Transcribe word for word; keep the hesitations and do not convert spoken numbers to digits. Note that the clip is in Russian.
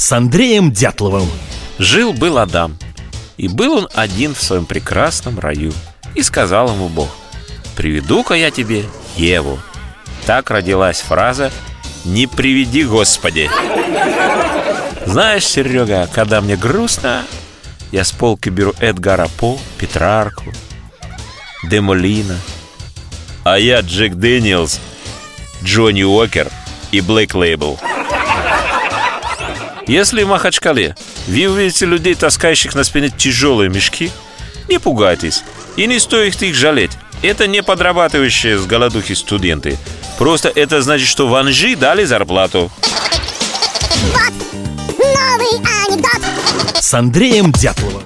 с Андреем Дятловым. Жил-был Адам, и был он один в своем прекрасном раю. И сказал ему Бог: «Приведу-ка я тебе Еву». Так родилась фраза «Не приведи, Господи». Знаешь, Серега, когда мне грустно, я с полки беру Эдгара По, Петрарку, Де Молина, а я Джек Дэниелс, Джонни Уокер и Блэк Лейбл. Если в Махачкале вы увидите людей, таскающих на спине тяжелые мешки, не пугайтесь и не стоит их жалеть. Это не подрабатывающие с голодухи студенты. Просто это значит, что в Анжи дали зарплату. Вот новый анекдот с Андреем Дятловым.